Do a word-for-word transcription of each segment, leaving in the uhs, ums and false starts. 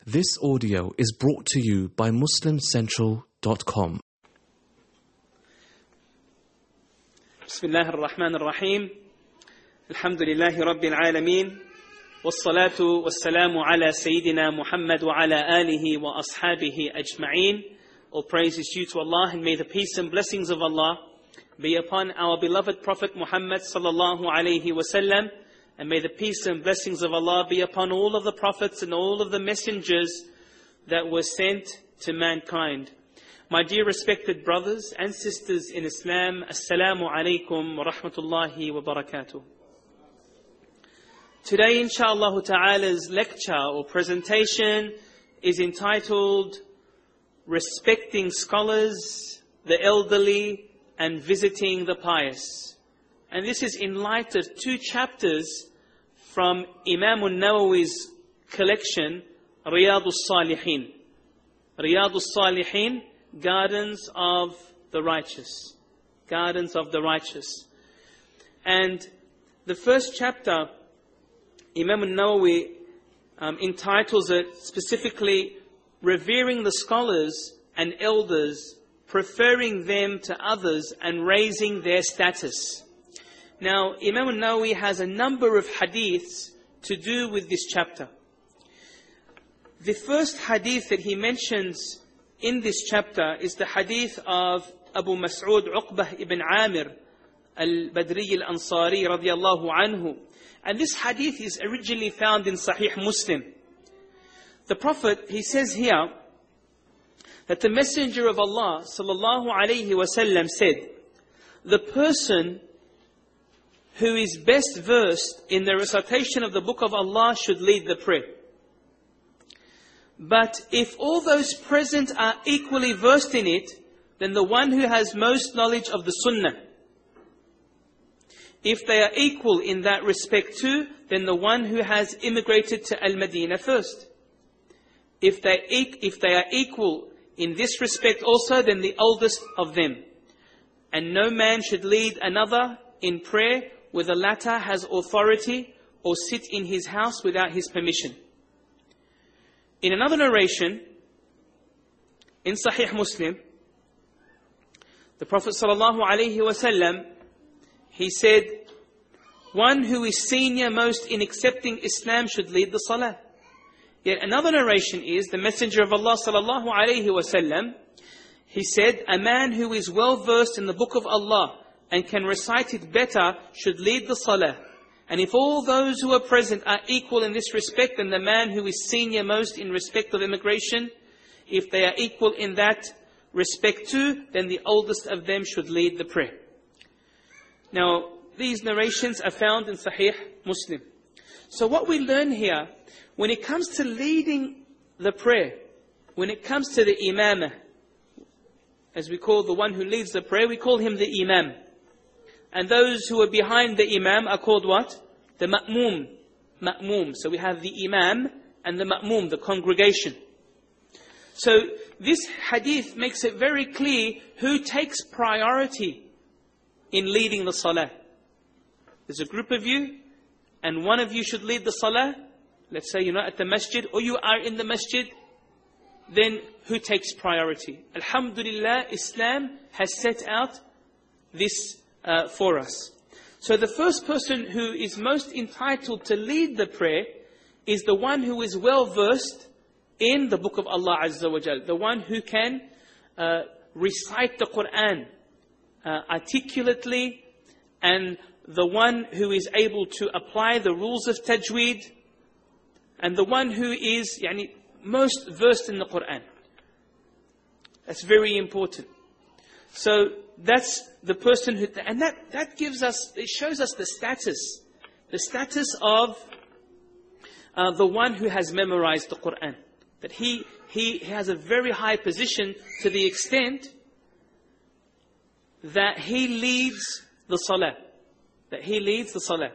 This audio is brought to you by muslim central dot com. بسم الله الرحمن الرحيم. الحمد لله رب العالمين والصلاة والسلام على سيدنا محمد وعلى آله وأصحابه أجمعين. All praise is due to Allah, and may the peace and blessings of Allah be upon our beloved Prophet Muhammad sallallahu alayhi wasallam, and may the peace and blessings of Allah be upon all of the prophets and all of the messengers that were sent to mankind. My dear respected brothers and sisters in Islam, Assalamu alaikum wa rahmatullahi wa barakatuh. Today, inshaAllah ta'ala's lecture or presentation is entitled Respecting Scholars, the Elderly, and Visiting the Pious. And this is in light of two chapters from Imam al-Nawawi's collection, Riyadus Salihin. Riyadus Salihin, Gardens of the Righteous. Gardens of the Righteous. And the first chapter, Imam al-Nawawi um, entitles it specifically, Revering the Scholars and Elders, Preferring them to others and raising their status. Now, Imam al-Nawawi has a number of hadiths to do with this chapter. The first hadith that he mentions in this chapter is the hadith of Abu Mas'ud Uqbah ibn Amir al-Badri al-Ansari radiyallahu anhu. And this hadith is originally found in Sahih Muslim. The Prophet, he says here, that the Messenger of Allah sallallahu alayhi wasallam said, the person who is best versed in the recitation of the Book of Allah should lead the prayer. But if all those present are equally versed in it, then the one who has most knowledge of the Sunnah. If they are equal in that respect too, then the one who has immigrated to Al-Madinah first. If they, if they are equal in this respect also, then the oldest of them. And no man should lead another in prayer where the latter has authority or sit in his house without his permission. In another narration, in Sahih Muslim, the Prophet sallallahu alaihi wasallam, he said, one who is senior most in accepting Islam should lead the salah. Yet another narration is, the Messenger of Allah sallallahu alayhi wasallam, he said, a man who is well versed in the Book of Allah and can recite it better should lead the salah. And if all those who are present are equal in this respect, then the man who is senior most in respect of immigration, if they are equal in that respect too, then the oldest of them should lead the prayer. Now, these narrations are found in Sahih Muslim. So what we learn here, when it comes to leading the prayer, when it comes to the imamah, as we call the one who leads the prayer, we call him the imam. And those who are behind the imam are called what? The ma'moom. Ma'moom. So we have the imam and the ma'moom, the congregation. So this hadith makes it very clear who takes priority in leading the salah. There's a group of you, and one of you should lead the salah. Let's say you're not at the masjid, or you are in the masjid. Then who takes priority? Alhamdulillah, Islam has set out this uh, for us. So the first person who is most entitled to lead the prayer is the one who is well versed in the Book of Allah Azza wa Jal. The one who can uh, recite the Quran uh, articulately, and the one who is able to apply the rules of tajweed, and the one who is yani, most versed in the Quran. That's very important. So that's the person who, and that, that gives us, it shows us the status, the status of uh, the one who has memorized the Quran. That he, he has a very high position to the extent that he leads the salah. That he leads the salah.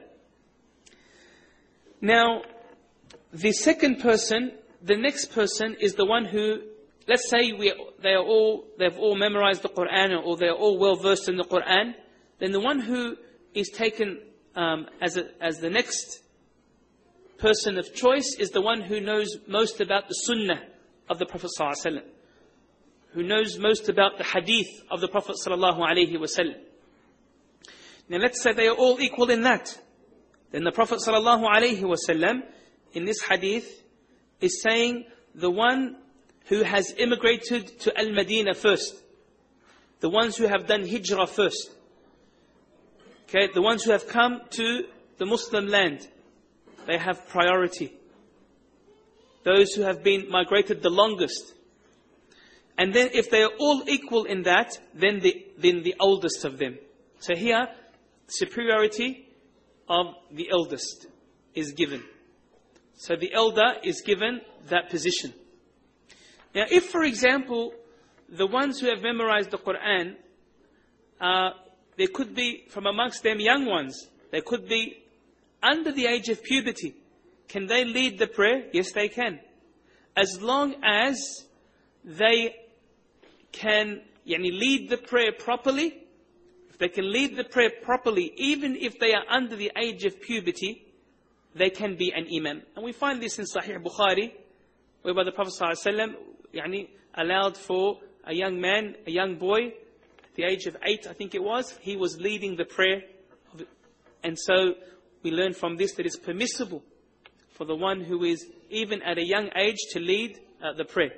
Now, the second person, the next person is the one who, let's say we, they are all, they've all memorized the Quran, or they're all well versed in the Quran. Then the one who is taken um, as a, as the next person of choice is the one who knows most about the sunnah of the Prophet ﷺ, who knows most about the hadith of the Prophet ﷺ. Now let's say they are all equal in that. Then the Prophet ﷺ in this hadith is saying the one who has immigrated to Al-Madinah first, the ones who have done hijrah first, okay, the ones who have come to the Muslim land, they have priority. Those who have been migrated the longest. And then if they are all equal in that, then the, then the oldest of them. So here, superiority of the eldest is given. So the elder is given that position. Now if, for example, the ones who have memorized the Qur'an, uh, there could be from amongst them young ones, they could be under the age of puberty. Can they lead the prayer? Yes, they can. As long as they can yani, lead the prayer properly, if they can lead the prayer properly, even if they are under the age of puberty, they can be an imam. And we find this in Sahih Bukhari, whereby the Prophet ﷺ yani, allowed for a young man, a young boy, at the age of eight, I think it was, he was leading the prayer. And so we learn from this that it's permissible for the one who is even at a young age to lead uh, the prayer.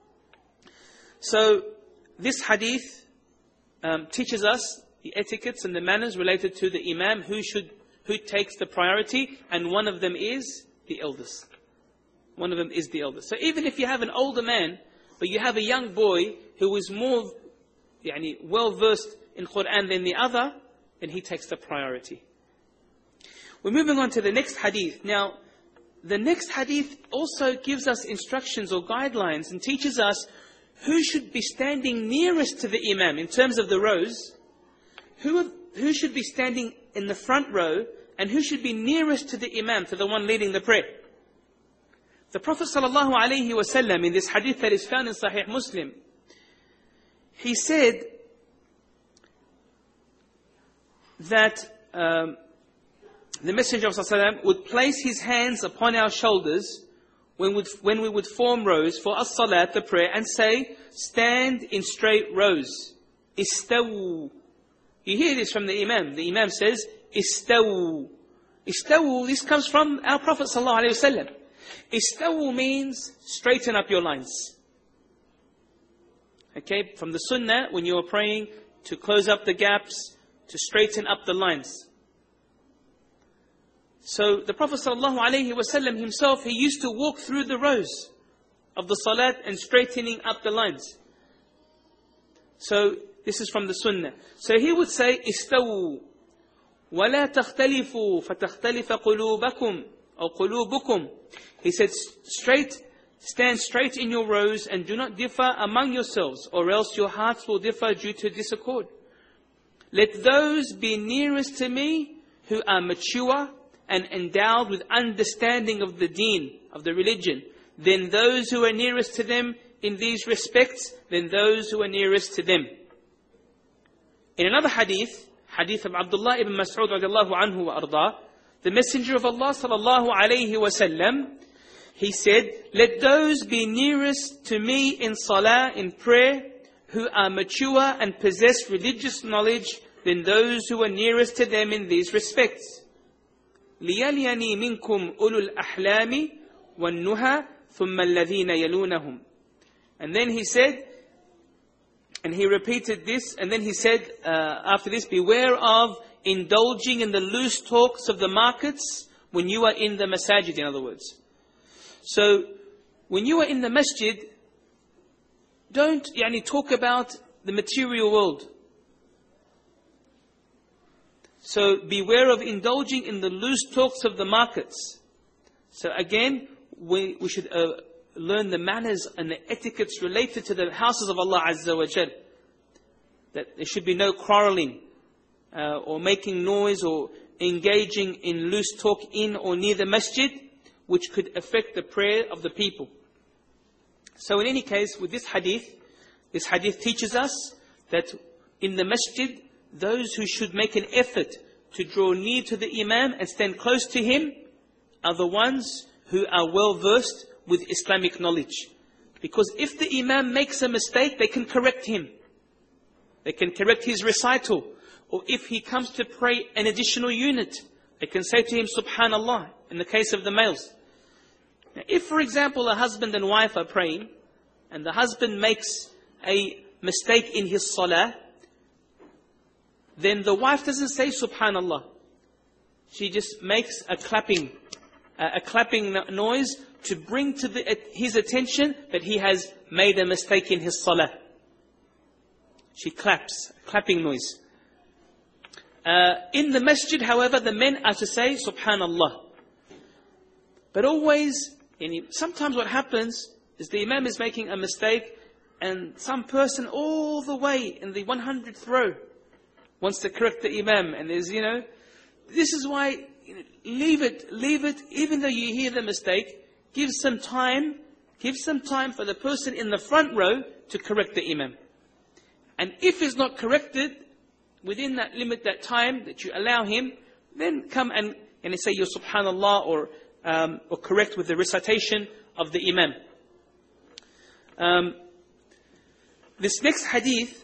So this hadith um, teaches us the etiquettes and the manners related to the imam, who should, who takes the priority, and one of them is the eldest. One of them is the eldest. So even if you have an older man, but you have a young boy who is more yani, well versed in Qur'an than the other, then he takes the priority. We're moving on to the next hadith. Now, the next hadith also gives us instructions or guidelines and teaches us who should be standing nearest to the imam in terms of the rows, who, who should be standing in the front row, and who should be nearest to the imam, to the one leading the prayer. The Prophet ﷺ, in this hadith that is found in Sahih Muslim, he said that um, the Messenger of ﷺ would place his hands upon our shoulders when, would, when we would form rows for as-salat, the prayer, and say, stand in straight rows. Istawu. You hear this from the Imam. The Imam says, Istawu. Istawu, this comes from our Prophet ﷺ. Istawu means straighten up your lines. Okay, from the Sunnah, when you are praying, to close up the gaps, to straighten up the lines. So the Prophet ﷺ himself, he used to walk through the rows of the salat and straightening up the lines. So this is from the Sunnah. So he would say, Istawu, وَلَا تَخْتَلِفُوا فَتَخْتَلِفَ قُلُوبَكُمْ أو قُلُوبُكُمْ. He said, straight, stand straight in your rows and do not differ among yourselves, or else your hearts will differ due to disaccord. Let those be nearest to me who are mature and endowed with understanding of the deen, of the religion, then those who are nearest to them in these respects, then those who are nearest to them. In another hadith, hadith of Abdullah ibn Mas'ud radiallahu anhu wa arda, the Messenger of Allah sallallahu alayhi wasallam, he said, let those be nearest to me in salah, in prayer, who are mature and possess religious knowledge, than those who are nearest to them in these respects. لِيَلْيَنِي مِنْكُمْ أُولُو الْأَحْلَامِ وَالنُّهَى ثُمَّ الَّذِينَ يَلُونَهُمْ. And then he said, and he repeated this, and then he said uh, after this, beware of indulging in the loose talks of the markets when you are in the masajid, in other words. So, when you are in the masjid, don't yani, talk about the material world. So, beware of indulging in the loose talks of the markets. So again, we, we should uh, learn the manners and the etiquettes related to the houses of Allah Azza wa Jal. That there should be no quarreling, uh, or making noise, or engaging in loose talk in or near the masjid, which could affect the prayer of the people. So in any case, with this hadith, this hadith teaches us that in the masjid, those who should make an effort to draw near to the imam and stand close to him are the ones who are well versed with Islamic knowledge. Because if the Imam makes a mistake, they can correct him. They can correct his recital. Or if he comes to pray an additional unit, they can say to him, Subhanallah, in the case of the males. Now, if, for example, a husband and wife are praying, and the husband makes a mistake in his salah, then the wife doesn't say Subhanallah. She just makes a clapping, a clapping noise to bring to the, his attention that he has made a mistake in his salah. She claps, a clapping noise. Uh, in the masjid, however, the men are to say Subhanallah. But always, sometimes what happens is the Imam is making a mistake and some person all the way in the one hundredth row wants to correct the Imam. And there's, you know, this is why, you know, leave it, leave it, even though you hear the mistake, give some time, give some time for the person in the front row to correct the Imam. And if it's not corrected within that limit, that time that you allow him, then come and, and say your Subhanallah or, um, or correct with the recitation of the Imam. Um, this next hadith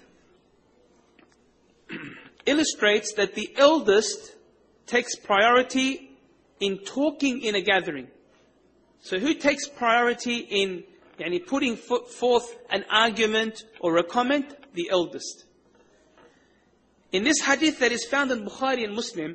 illustrates that the eldest takes priority in talking in a gathering. So who takes priority in yani, putting forth an argument or a comment? The eldest. In this hadith that is found in Bukhari and Muslim,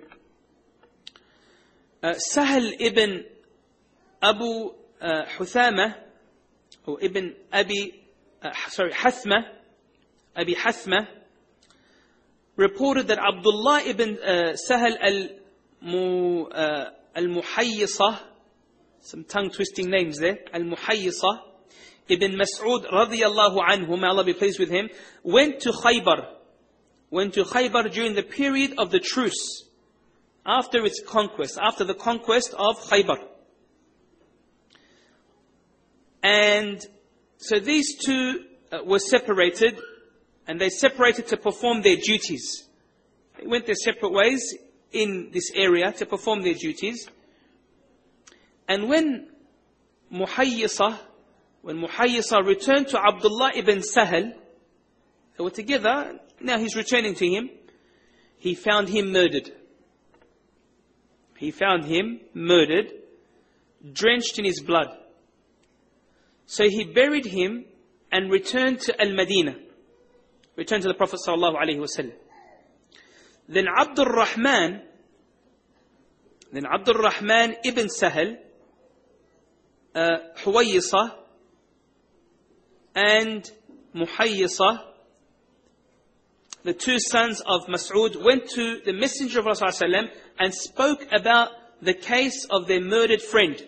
uh, Sahal ibn Abu uh, Huthama, or ibn Abi, uh, sorry, Hathma, Abi Hathma, reported that Abdullah ibn uh, Sahal al-Muhayyisah, some tongue-twisting names there, al-Muhayyisah, Ibn Mas'ud radiyallahu anhu, may Allah be pleased with him, went to Khaybar, went to Khaybar during the period of the truce, after its conquest, after the conquest of Khaybar. And so these two uh, were separated, and they separated to perform their duties. They went their separate ways in this area to perform their duties. And when Muhayyisah, when Muhayyisah returned to Abdullah ibn Sahal, they were together, now he's returning to him, he found him murdered. He found him murdered, drenched in his blood. So he buried him and returned to Al-Madinah. Returned to the Prophet sallallahu alaihi wasallam. Then Abdul Rahman, then Abdul Rahman ibn Sahal, uh, Huwayyisah, and Muhayyisah, the two sons of Mas'ud, went to the Messenger of Rasulullah and spoke about the case of their murdered friend.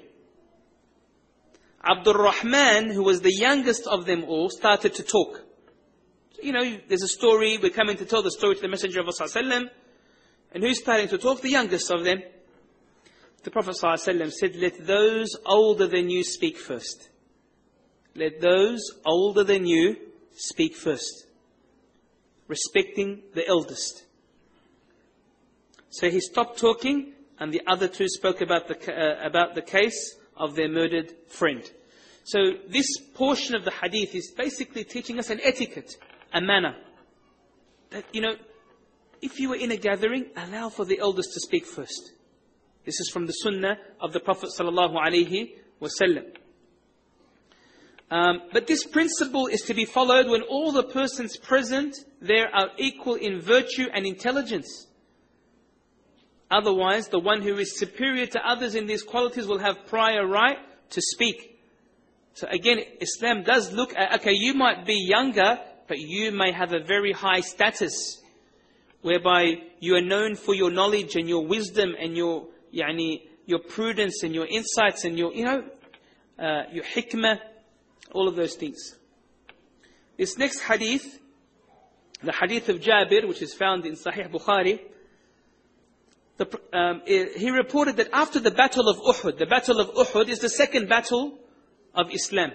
Abdul Rahman, who was the youngest of them all, started to talk. You know, there's a story, we're coming to tell the story to the Messenger of Rasulullah, and who's starting to talk? The youngest of them. The Prophet ﷺ said, let those older than you speak first. Let those older than you speak first. Respecting the eldest. So he stopped talking, and the other two spoke about the, uh, about the case of their murdered friend. So this portion of the hadith is basically teaching us an etiquette, a manner. That, you know, if you were in a gathering, allow for the eldest to speak first. This is from the sunnah of the Prophet sallallahu alaihi wasallam. Um, but this principle is to be followed when all the persons present there are equal in virtue and intelligence. Otherwise, the one who is superior to others in these qualities will have prior right to speak. So again, Islam does look at, okay, you might be younger, but you may have a very high status, whereby you are known for your knowledge and your wisdom and your, yani, your prudence and your insights and your, you know, uh, your hikmah, all of those things. This next hadith, the hadith of Jabir, which is found in Sahih Bukhari, the, um, he reported that after the battle of Uhud, the battle of Uhud is the second battle of Islam.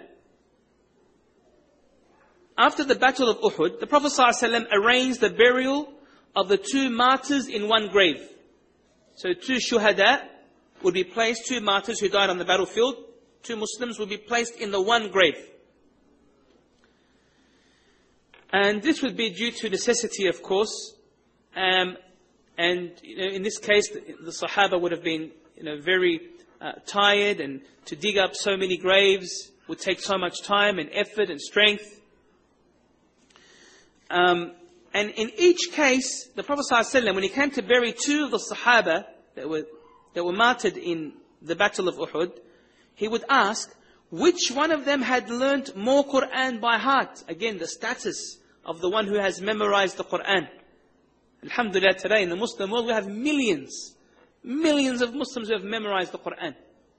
After the battle of Uhud, the Prophet ﷺ arranged the burial of the two martyrs in one grave. So two shuhada would be placed, two martyrs who died on the battlefield, two Muslims would be placed in the one grave. And this would be due to necessity, of course. Um, and you know, in this case, the, the Sahaba would have been you know, very uh, tired, and to dig up so many graves would take so much time and effort and strength. Um, and in each case, the Prophet ﷺ, when he came to bury two of the Sahaba that were, that were martyred in the Battle of Uhud, he would ask, which one of them had learnt more Qur'an by heart? Again, the status of the one who has memorized the Qur'an. Alhamdulillah, today in the Muslim world, we have millions, millions of Muslims who have memorized the Qur'an.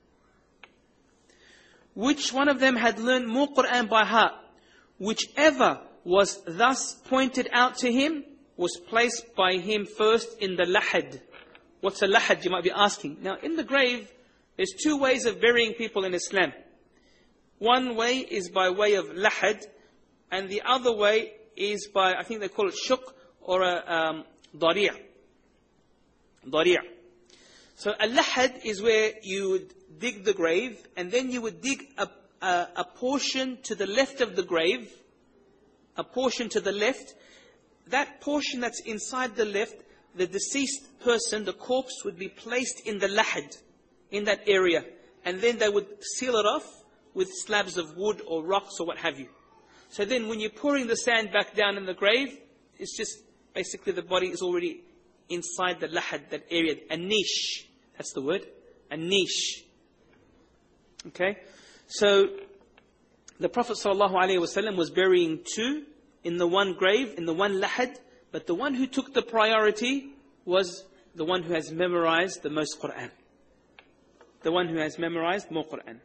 Which one of them had learned more Qur'an by heart? Whichever was thus pointed out to him was placed by him first in the lahad. What's a lahad, you might be asking? Now, in the grave, there's two ways of burying people in Islam. One way is by way of lahad, and the other way is by, I think they call it shuk, or a um, dari'a. Dari'a. So a lahad is where you would dig the grave, and then you would dig a, a, a portion to the left of the grave, a portion to the left. That portion that's inside the left, the deceased person, the corpse, would be placed in the lahad, in that area. And then they would seal it off with slabs of wood or rocks or what have you. So then when you're pouring the sand back down in the grave, it's just basically the body is already inside the lahad, that area. A niche, that's the word. A niche. Okay? So the Prophet ﷺ was burying two in the one grave, in the one lahad, but the one who took the priority was the one who has memorized the most Qur'an. The one who has memorized more Qur'an.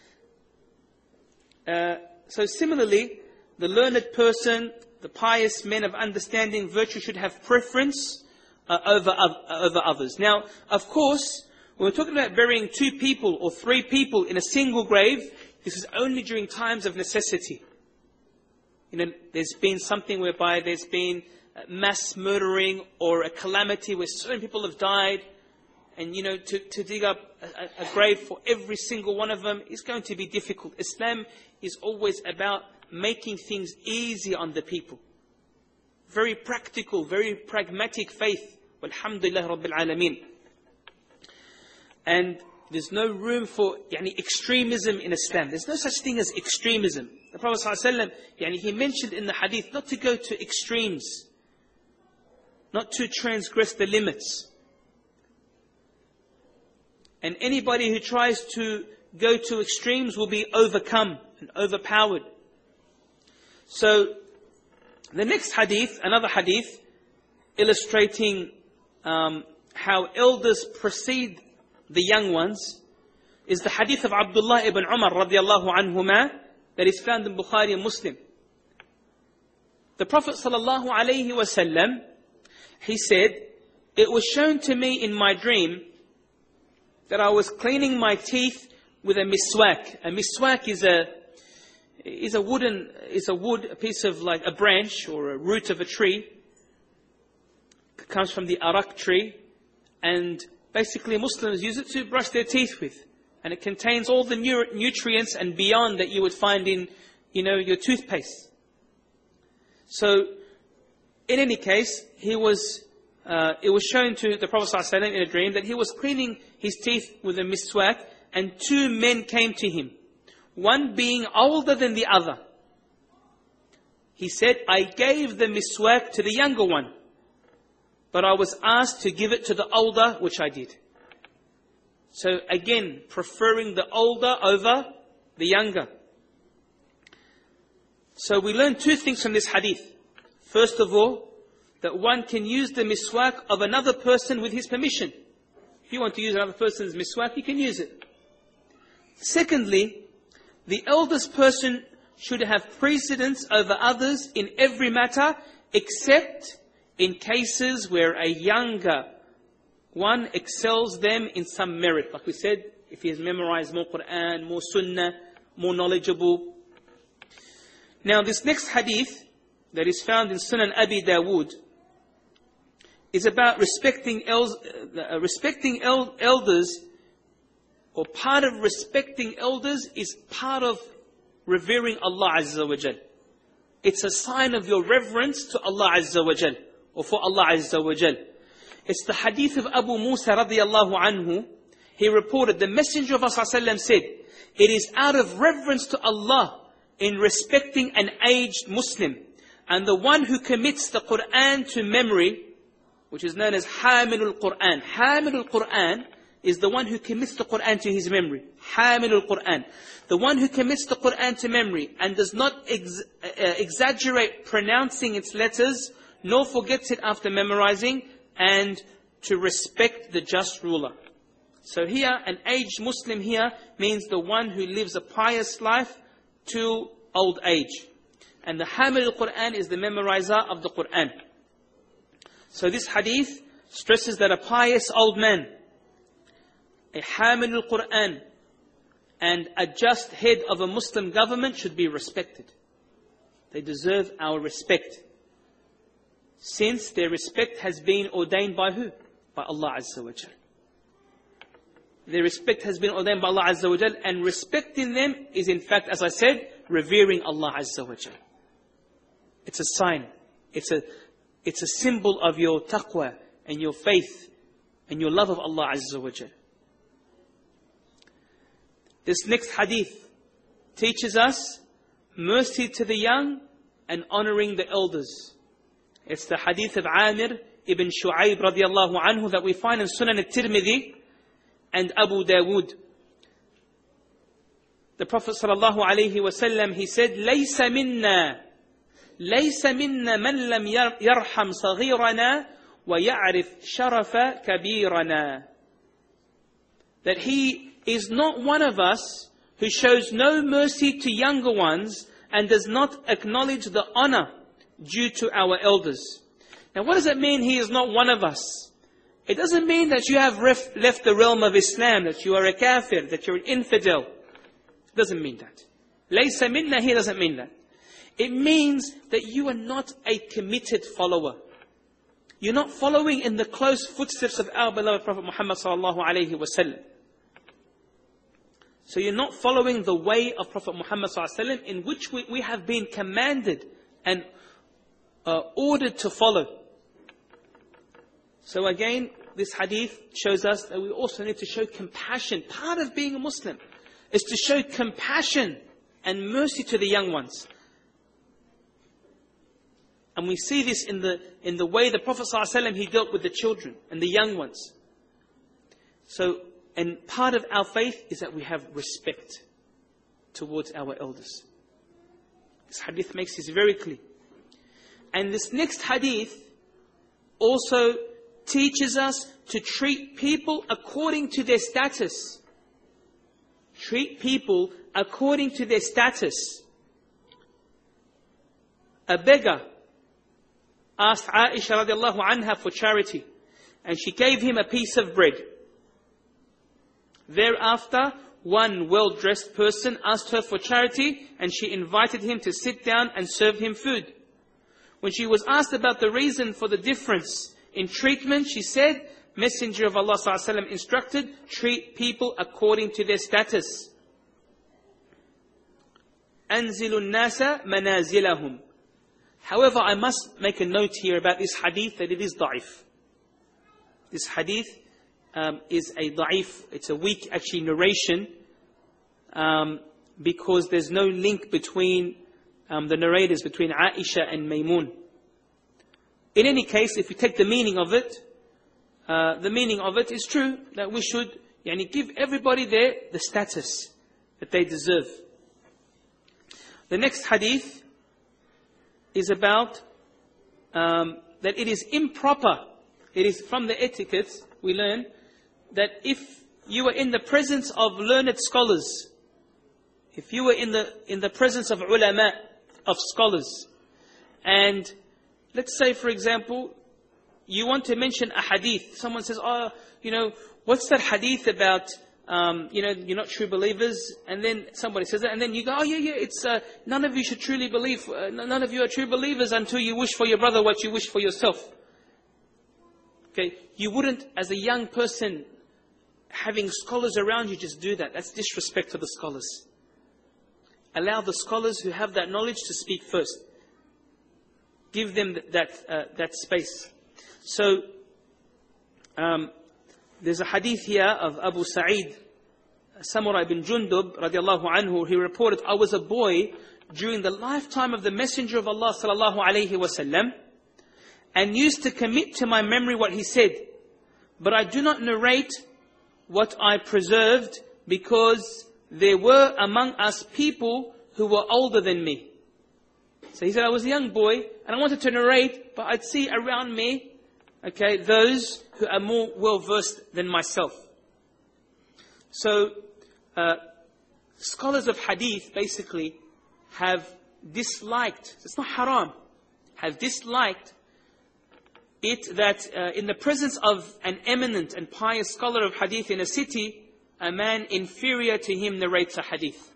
Uh, so similarly, the learned person, the pious men of understanding, virtue should have preference uh, over, uh, over others. Now, of course, when we're talking about burying two people or three people in a single grave, this is only during times of necessity. You know, there's been something whereby there's been mass murdering or a calamity where so many people have died, and you know, to, to dig up a, a grave for every single one of them is going to be difficult. Islam is always about making things easy on the people. Very practical, very pragmatic faith. Walhamdulillah Rabbil Alameen. And there's no room for yani, extremism in Islam. There's no such thing as extremism. The Prophet ﷺ, yani, he mentioned in the hadith not to go to extremes, not to transgress the limits. And anybody who tries to go to extremes will be overcome and overpowered. So, the next hadith, another hadith, illustrating um, how elders precede the young ones, is the hadith of Abdullah ibn Umar radiallahu anhuma, that is found in Bukhari and Muslim. The Prophet sallallahu alayhi wa sallam, he said, it was shown to me in my dream that I was cleaning my teeth with a miswak. A miswak is a is a wooden is a wood, a piece of like a branch or a root of a tree. It comes from the arak tree, and basically Muslims use it to brush their teeth with, and it contains all the nu- nutrients and beyond that you would find in, you know, your toothpaste. So, in any case, he was. Uh, it was shown to the Prophet ﷺ in a dream that he was cleaning his teeth with a miswak, and two men came to him, one being older than the other. He said, I gave the miswak to the younger one, but I was asked to give it to the older, which I did. So again, preferring the older over the younger. So we learn two things from this hadith. First of all, that one can use the miswak of another person with his permission. If you want to use another person's miswak, you can use it. Secondly, the eldest person should have precedence over others in every matter, except in cases where a younger one excels them in some merit. Like we said, if he has memorized more Qur'an, more Sunnah, more knowledgeable. Now this next hadith that is found in Sunan Abi Dawood is about respecting, el- uh, respecting el- elders or part of respecting elders is part of revering Allah Azza wa Jal. It's a sign of your reverence to Allah Azza wa Jal, or for Allah Azza wa Jal. It's the hadith of Abu Musa radiyallahu anhu. He reported, the Messenger of Allah said, it is out of reverence to Allah in respecting an aged Muslim, and the one who commits the Quran to memory, which is known as Hamilul Quran. Hamilul Quran is the one who commits the Quran to his memory. Hamilul Quran. The one who commits the Quran to memory and does not ex uh, exaggerate pronouncing its letters, nor forgets it after memorizing, and to respect the just ruler. So here, an aged Muslim here means the one who lives a pious life to old age. And the Hamil al-Quran is the memorizer of the Quran. So this hadith stresses that a pious old man, a Hamil al-Quran, and a just head of a Muslim government should be respected. They deserve our respect, since their respect has been ordained by who? By Allah Azza wa Jal. Their respect has been ordained by Allah Azza wa Jal, and respecting them is in fact, as I said, revering Allah Azza wa Jal. It's a sign. It's a, it's a symbol of your taqwa and your faith and your love of Allah Azza wa Jal. This next hadith teaches us mercy to the young and honoring the elders. It's the hadith of Amir ibn Shu'ayb radiallahu anhu that we find in Sunan al-Tirmidhi and Abu Dawood. The Prophet sallallahu alayhi wa sallam, he said, لَيْسَ مِنَّا لَيْسَ مِنَّا مَنْ لَمْ يَرْحَمْ صَغِيرَنَا وَيَعْرِفْ شَرَفَ كَبِيرَنَا. That he is not one of us who shows no mercy to younger ones and does not acknowledge the honor due to our elders. Now what does it mean he is not one of us? It doesn't mean that you have ref, left the realm of Islam, that you are a kafir, that you're an infidel. It doesn't mean that. لَيْسَ مِنَّا here doesn't mean that. It means that you are not a committed follower. You're not following in the close footsteps of our beloved Prophet Muhammad sallallahu alayhi wa sallam. So you're not following the way of Prophet Muhammad sallallahu alayhi wa sallam, in which we, we have been commanded and uh, ordered to follow. So again, this hadith shows us that we also need to show compassion. Part of being a Muslim is to show compassion and mercy to the young ones. And we see this in the in the way the Prophet ﷺ, he dealt with the children and the young ones. So, and part of our faith is that we have respect towards our elders. This hadith makes this very clear. And this next hadith also teaches us to treat people according to their status. Treat people according to their status. A beggar asked Aisha radiallahu anha for charity, and she gave him a piece of bread. Thereafter, one well-dressed person asked her for charity, and she invited him to sit down and serve him food. When she was asked about the reason for the difference in treatment, she said, Messenger of Allah sallallahu alaihi wasallam instructed, treat people according to their status. أَنزِلُ النَّاسَ مَنَازِلَهُمْ. However, I must make a note here about this hadith that it is da'if. This hadith um, is a da'if, it's a weak actually narration, um, because there's no link between um, the narrators, between Aisha and Maymun. In any case, if we take the meaning of it, uh, the meaning of it is true, that we should yani, give everybody there the status that they deserve. The next hadith is about um, that it is improper. It is from the etiquette we learn that if you were in the presence of learned scholars, if you were in the in the presence of ulama, of scholars, and let's say, for example, you want to mention a hadith. Someone says, "Oh, you know, what's that hadith about? Um, you know, you're not true believers." And then somebody says that, and then you go, "Oh, yeah, yeah, it's uh, none of you should truly believe. Uh, none of you are true believers until you wish for your brother what you wish for yourself." Okay, you wouldn't, as a young person, having scholars around you, just do that. That's disrespect to the scholars. Allow the scholars who have that knowledge to speak first. Give them that uh, that space. So, um, there's a hadith here of Abu Sa'id, Samurah ibn Jundub, radiallahu anhu. He reported, I was a boy during the lifetime of the Messenger of Allah, sallallahu alayhi wasallam, and used to commit to my memory what he said. But I do not narrate what I preserved, because there were among us people who were older than me. So he said, I was a young boy, and I wanted to narrate, but I'd see around me, okay, those who are more well-versed than myself. So, uh, scholars of hadith basically have disliked, it's not haram, have disliked it that uh, in the presence of an eminent and pious scholar of hadith in a city, a man inferior to him narrates a hadith.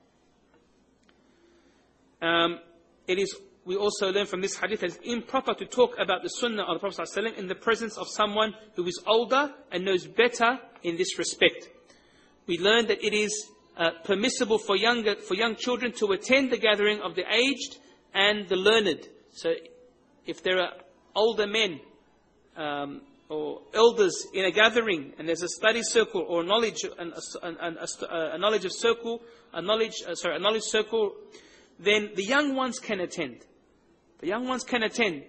Um, it is, we also learn from this hadith that it's improper to talk about the sunnah of the Prophet ﷺ in the presence of someone who is older and knows better in this respect. We learn that it is uh, permissible for younger, for young children to attend the gathering of the aged and the learned. So if there are older men um, or elders in a gathering, and there's a study circle or knowledge, and a, and a, a knowledge of circle, a knowledge, uh, sorry, a knowledge circle, then the young ones can attend. The young ones can attend.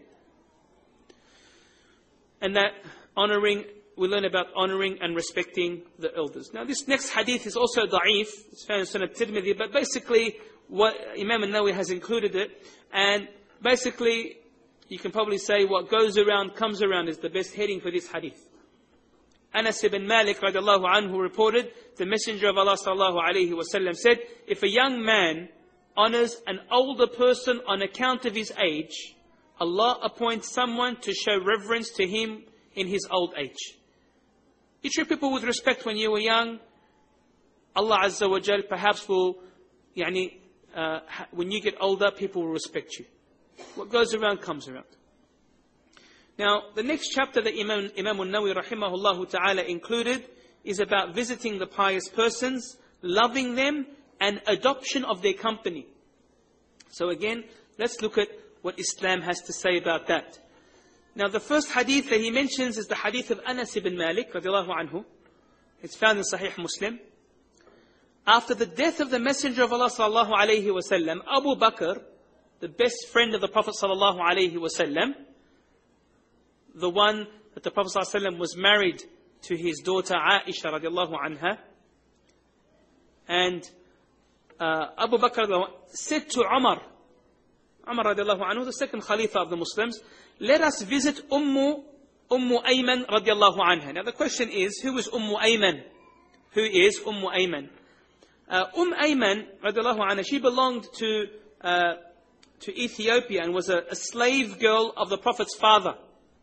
And that honoring, we learn about honoring and respecting the elders. Now this next hadith is also da'if, it's found in Sunan Tirmidhi, but basically what Imam al-Nawawi has included it, and basically you can probably say what goes around comes around is the best heading for this hadith. Anas ibn Malik radiallahu anhu reported, the Messenger of Allah sallallahu alayhi wa sallam said, if a young man honors an older person on account of his age, Allah appoints someone to show reverence to him in his old age. You treat people with respect when you were young, Allah Azza wa Jal perhaps will, yani, uh, when you get older, people will respect you. What goes around comes around. Now, the next chapter that Imam, Imam al-Nawawi rahimahullah ta'ala included is about visiting the pious persons, loving them, and adoption of their company. So again, let's look at what Islam has to say about that. Now the first hadith that he mentions is the hadith of Anas ibn Malik radiallahu anhu. It's found in Sahih Muslim. After the death of the Messenger of Allah sallallahu alayhi wa sallam, Abu Bakr, the best friend of the Prophet sallallahu alayhi wa sallam, the one that the Prophet sallallahu alayhi wa sallam was married to his daughter Aisha radiallahu anha, and Uh, Abu Bakr said to Umar, Umar radiallahu anhu, the second Khalifa of the Muslims, let us visit Ummu, Ummu Ayman radiallahu anha. Now the question is, who is Ummu Ayman? Who is Ummu Ayman? Uh, Umm Ayman radiallahu anha, she belonged to, uh, to Ethiopia and was a, a slave girl of the Prophet's father.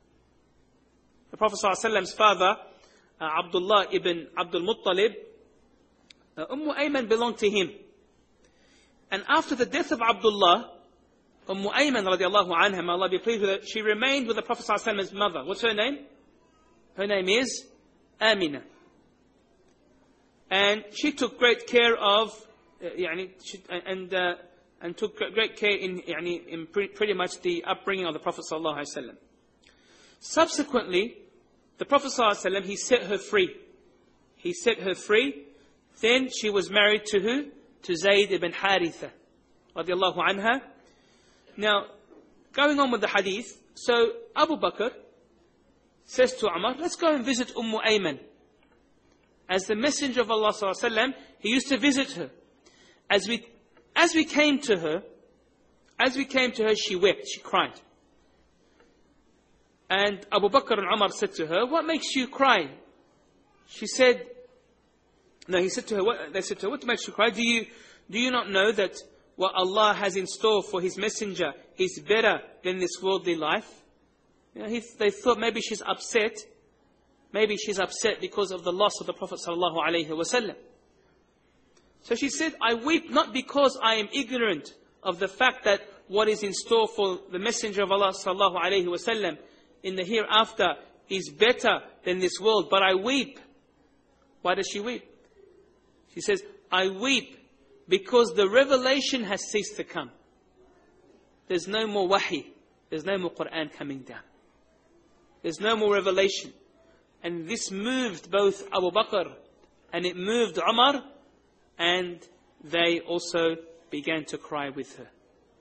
The Prophet ﷺ's father, uh, Abdullah ibn Abdul Muttalib, uh, Ummu Ayman belonged to him. And after the death of Abdullah, Umm Ayman radiallahu anha, may Allah be pleased with her, she remained with the Prophet ﷺ's mother. What's her name? Her name is Amina. And she took great care of, uh, يعني, she, and uh, and took great care in, يعني, in pre pretty much the upbringing of the Prophet ﷺ. Subsequently, the Prophet ﷺ, he set her free. He set her free. Then she was married to who? To Zayd ibn Haritha radiallahu anha. Now, going on with the hadith, so Abu Bakr says to Umar, let's go and visit Umm Ayman. As the Messenger of Allah sallallahu alaihi wasallam, he used to visit her. As we, as we came to her, as we came to her, she wept, she cried. And Abu Bakr and Umar said to her, what makes you cry? She said, No, he said to her, what, they said to her, what makes you cry? Do you, do you not know that what Allah has in store for His Messenger is better than this worldly life? You know, he, they thought maybe she's upset. Maybe she's upset because of the loss of the Prophet sallallahu alaihi wasallam. So she said, I weep not because I am ignorant of the fact that what is in store for the Messenger of Allah sallallahu alaihi wasallam in the hereafter is better than this world, but I weep Why does she weep? She says, I weep because the revelation has ceased to come. There's no more wahi. There's no more Qur'an coming down. There's no more revelation. And this moved both Abu Bakr and it moved Umar, and they also began to cry with her.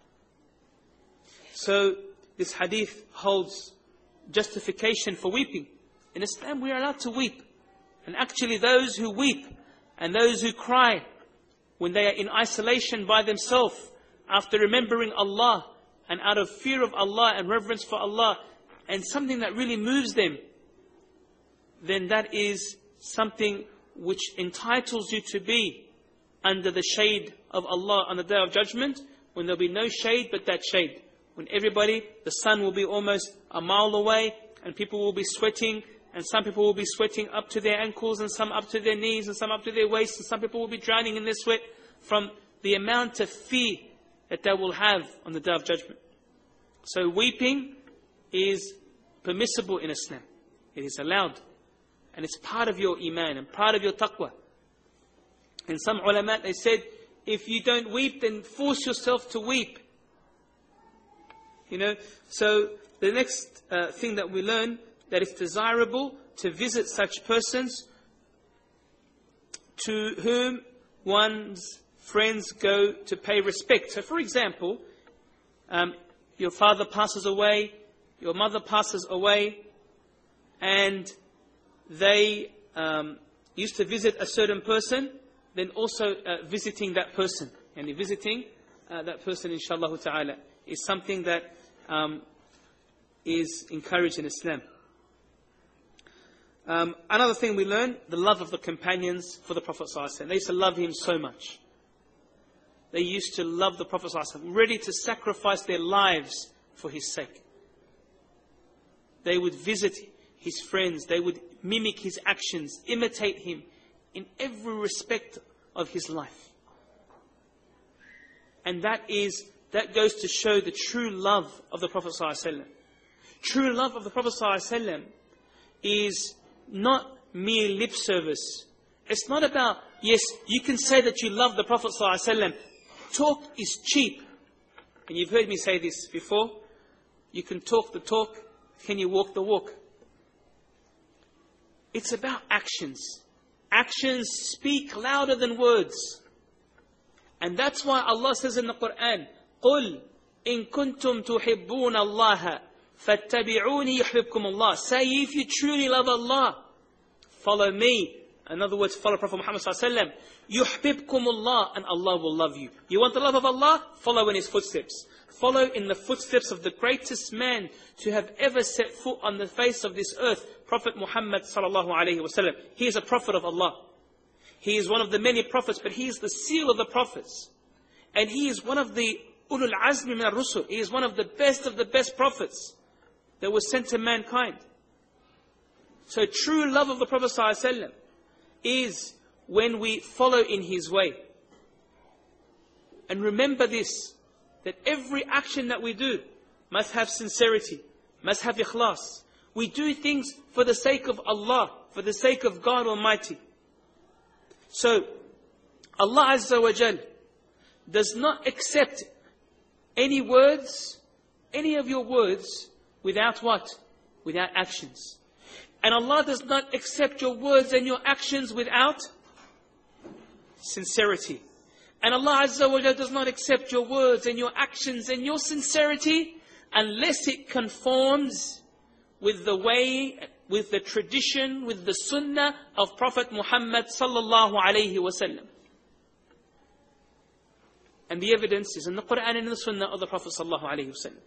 So this hadith holds justification for weeping. In Islam we are allowed to weep. And actually those who weep and those who cry when they are in isolation by themselves, after remembering Allah and out of fear of Allah and reverence for Allah, and something that really moves them, then that is something which entitles you to be under the shade of Allah on the Day of Judgment, when there will be no shade but that shade. When everybody, the sun will be almost a mile away, and people will be sweating, and some people will be sweating up to their ankles, and some up to their knees, and some up to their waists, and some people will be drowning in their sweat from the amount of fear that they will have on the Day of Judgment. So weeping is permissible in Islam. It is allowed. And it's part of your iman and part of your taqwa. And some ulama, they said, if you don't weep, then force yourself to weep. You know, so the next uh, thing that we learn, that it's desirable to visit such persons to whom one's friends go to pay respect. So for example, um, your father passes away, your mother passes away, and they um, used to visit a certain person, then also uh, visiting that person. And visiting uh, that person, inshallah ta'ala, is something that um, is encouraged in Islam. Um, another thing we learn, the love of the companions for the Prophet ﷺ. They used to love him so much. They used to love the Prophet ﷺ, ready to sacrifice their lives for his sake. They would visit his friends, they would mimic his actions, imitate him in every respect of his life. And that is, that goes to show the true love of the Prophet ﷺ. True love of the Prophet ﷺ is not mere lip service. It's not about, yes, you can say that you love the Prophet ﷺ. Talk is cheap. And you've heard me say this before. You can talk the talk. Can you walk the walk? It's about actions. Actions speak louder than words. And that's why Allah says in the Quran, قُلْ إِن كُنْتُمْ تُحِبُّونَ اللَّهَ فَاتَّبِعُونِي يُحْبِبْكُمُ اللَّهِ. Say, if you truly love Allah, follow me. In other words, follow Prophet Muhammad sallallahu alaihi wasallam. يُحْبِبْكُمُ اللَّهِ, and Allah will love you. You want the love of Allah? Follow in His footsteps. Follow in the footsteps of the greatest man to have ever set foot on the face of this earth, Prophet Muhammad sallallahu alaihi wasallam. He is a prophet of Allah. He is one of the many prophets, but he is the seal of the prophets. And he is one of the ulul azmi min ar-rusul. He is one of the best of the best prophets that was sent to mankind. So true love of the Prophet sallallahu alaihi wasallam is when we follow in his way. And remember this, that every action that we do must have sincerity, must have ikhlas. We do things for the sake of Allah, for the sake of God Almighty. So, Allah Azza wa Jal does not accept any words, any of your words, without what? Without actions. And Allah does not accept your words and your actions without sincerity. And Allah Azza wa Jal does not accept your words and your actions and your sincerity unless it conforms with the way, with the tradition, with the sunnah of Prophet Muhammad sallallahu alayhi wasallam. And the evidence is in the Quran and in the sunnah of the Prophet sallallahu alayhi wasallam.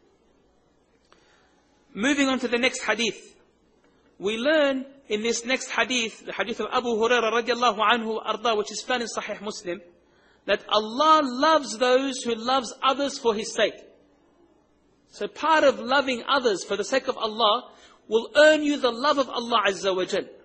Moving on to the next hadith. We learn in this next hadith, the hadith of Abu Hurairah radiallahu anhu arda, which is found in Sahih Muslim, that Allah loves those who loves others for His sake. So part of loving others for the sake of Allah will earn you the love of Allah Azza wa Jal.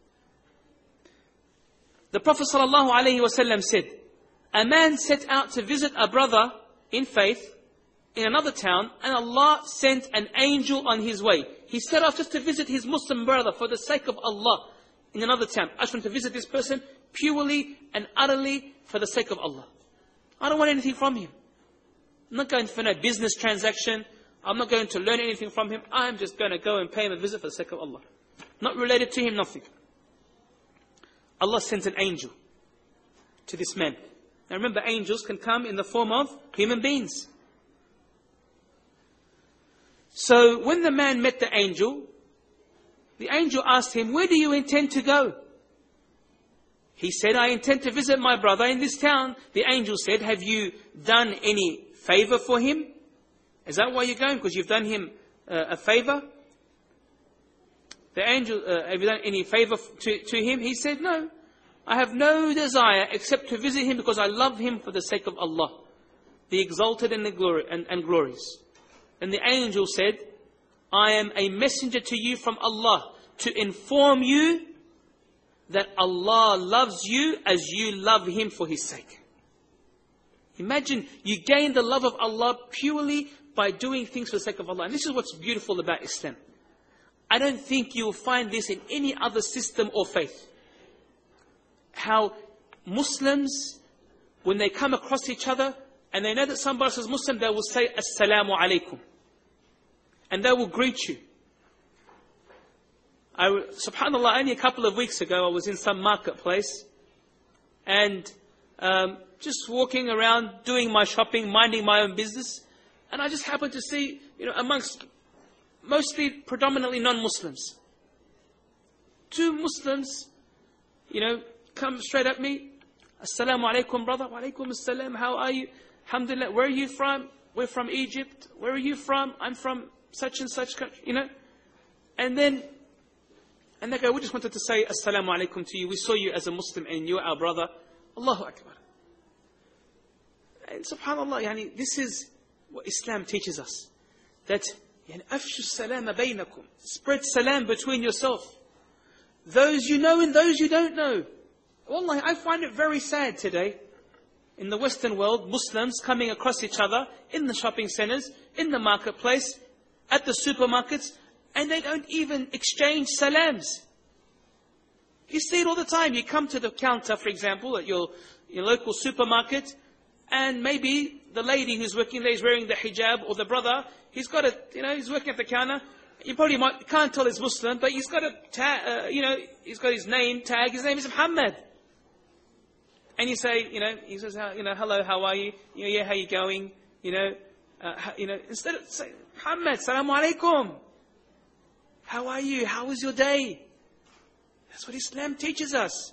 The Prophet sallallahu alaihi wasallam said, a man set out to visit a brother in faith in another town, and Allah sent an angel on his way. He set off just to visit his Muslim brother for the sake of Allah. in another town. I just want to visit this person purely and utterly for the sake of Allah. I don't want anything from him. I'm not going for no business transaction. I'm not going to learn anything from him. I'm just going to go and pay him a visit for the sake of Allah. Not related to him, nothing. Allah sends an angel to this man. Now remember, angels can come in the form of human beings. So when the man met the angel, the angel asked him, where do you intend to go? He said, I intend to visit my brother in this town. The angel said, have you done any favor for him? Is that why you're going? Because you've done him uh, a favor? The angel, uh, have you done any favor to, to him? He said, no. I have no desire except to visit him because I love him for the sake of Allah, the exalted and the glory and, and glorious. And the angel said, I am a messenger to you from Allah to inform you that Allah loves you as you love him for his sake. Imagine you gain the love of Allah purely by doing things for the sake of Allah. And this is what's beautiful about Islam. I don't think you'll find this in any other system or faith. How Muslims, when they come across each other and they know that somebody else is Muslim, they will say, Assalamu alaikum. And they will greet you. I, subhanAllah, only a couple of weeks ago, I was in some marketplace and um, just walking around, doing my shopping, minding my own business. And I just happened to see, you know, amongst mostly predominantly non-Muslims, two Muslims, you know, come straight at me. Assalamu alaikum, brother. Wa alaikum assalam. How are you? Alhamdulillah. Where are you from? We're from Egypt. Where are you from? I'm from such and such country, you know. And then, and they go, we just wanted to say Assalamu alaikum to you. We saw you as a Muslim and you're our brother. Allahu Akbar. And subhanAllah, yani, this is what Islam teaches us. That, yani, afshu salama baynakum. Spread salam between yourself. Those you know and those you don't know. Wallahi, I find it very sad today. In the Western world, Muslims coming across each other in the shopping centers, in the marketplace, at the supermarkets, and they don't even exchange salams. You see it all the time. You come to the counter, for example, at your, your local supermarket, and maybe the lady who's working there is wearing the hijab, or the brother, he's got a, you know, he's working at the counter. You probably might, can't tell he's Muslim, but he's got a tag, uh, you know, he's got his name tag. His name is Muhammad. And you say, you know, he says, you know, hello, how are you? You know, yeah, how you going? You know, uh, how, you know, instead of saying, Muhammad, salamu alaikum. How are you? How was your day? That's what Islam teaches us.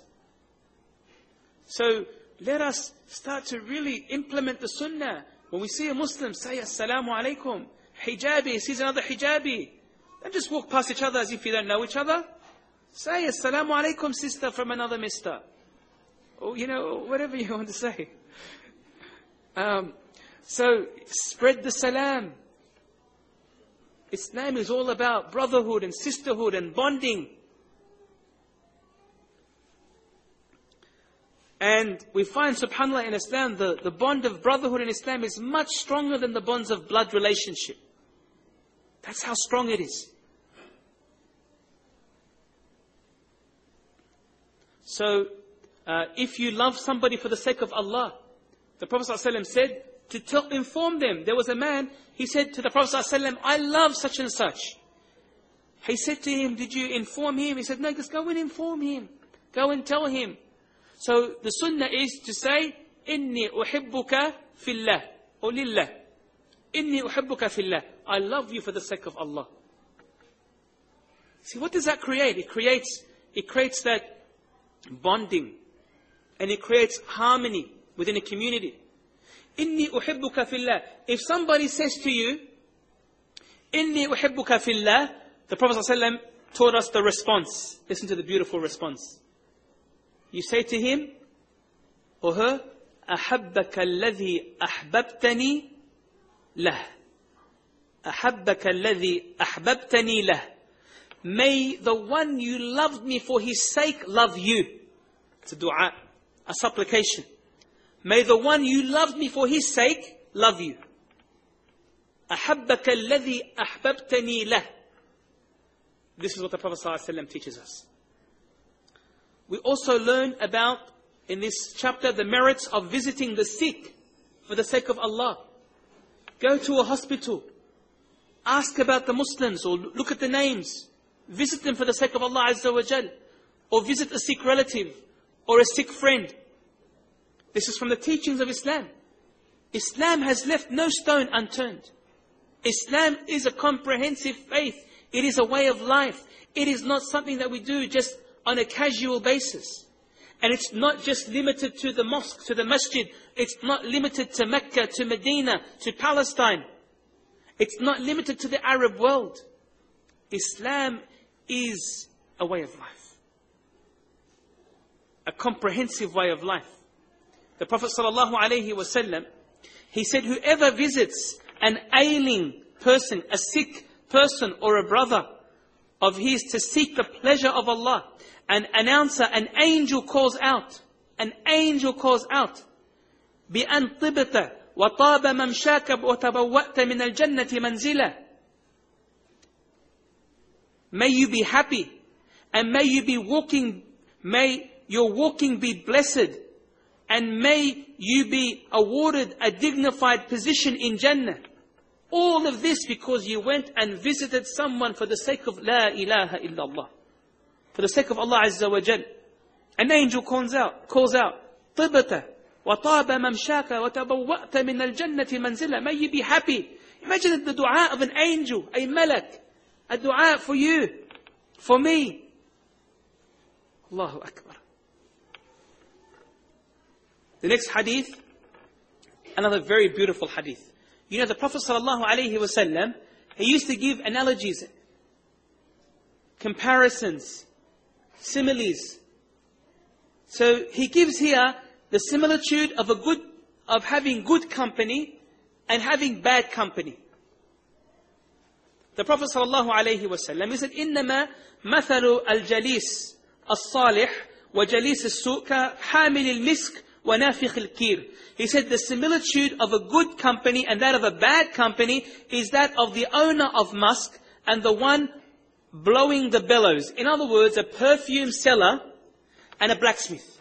So let us start to really implement the sunnah. When we see a Muslim, say assalamu alaikum. Hijabi, sees another hijabi. Don't just walk past each other as if you don't know each other. Say assalamu alaikum, sister from another mister. Or, you know, whatever you want to say. Um, so, spread the salam. Islam is all about brotherhood and sisterhood and bonding. And we find, subhanAllah, in Islam, the, the bond of brotherhood in Islam is much stronger than the bonds of blood relationship. That's how strong it is. So, uh, if you love somebody for the sake of Allah, the Prophet ﷺ said to tell, inform them. There was a man, he said to the Prophet ﷺ, I love such and such. He said to him, did you inform him? He said, no, just go and inform him. Go and tell him. So the sunnah is to say, Inni uhibbuka fillah, or lillah. Inni uhibbuka fillah. I love you for the sake of Allah. See, what does that create? It creates, it creates that bonding. And it creates harmony within a community. Inni uhibbuka fillah. If somebody says to you, Inni uhibbuka fillah, the Prophet ﷺ taught us the response. Listen to the beautiful response. You say to him or her, أحبك الذي أحببتني له. أحبك الذي أحببتني له. May the one you loved me for his sake love you. It's a dua, a supplication. May the one you loved me for his sake love you. أحبك الذي أحببتني له. This is what the Prophet ﷺ teaches us. We also learn about, in this chapter, the merits of visiting the sick for the sake of Allah. Go to a hospital. Ask about the Muslims or look at the names. Visit them for the sake of Allah Azza wa Jal. Or visit a sick relative or a sick friend. This is from the teachings of Islam. Islam has left no stone unturned. Islam is a comprehensive faith. It is a way of life. It is not something that we do just on a casual basis. And it's not just limited to the mosque, to the masjid. It's not limited to Mecca, to Medina, to Palestine. It's not limited to the Arab world. Islam is a way of life. A comprehensive way of life. The Prophet ﷺ, he said, whoever visits an ailing person, a sick person or a brother of his to seek the pleasure of Allah, an announcer, an angel calls out, an angel calls out, بِأَنْ طِبْتَ وَطَابَ مَمْشَاكَ وَتَبَوَّأْتَ مِنَ الْجَنَّةِ مَنْزِلًا. May you be happy, and may you be walking, may your walking be blessed, and may you be awarded a dignified position in Jannah. All of this because you went and visited someone for the sake of La ilaha illallah. For the sake of Allah Azza wa Jal. An angel calls out, calls out, طِبَتَ وَطَابَ مَمْشَاكَ وَتَبَوَّأْتَ مِنَ الْجَنَّةِ مَنْزِلًا. May you be happy. Imagine the dua of an angel, a malak. A dua for you, for me. Allahu Akbar. The next hadith, another very beautiful hadith. You know, the Prophet ﷺ, he used to give analogies, comparisons, similes. So he gives here the similitude of a good, of having good company and having bad company. The Prophet ﷺ, he said, إِنَّمَا مَثَلُ الْجَلِيسِ الصَّالِحِ وَجَلِيسِ السُّوءِ كَحَامِلِ الْمِسْكِ وَنَافِخِ الْكِيرِ. He said the similitude of a good company and that of a bad company is that of the owner of musk and the one blowing the bellows. In other words, a perfume seller and a blacksmith.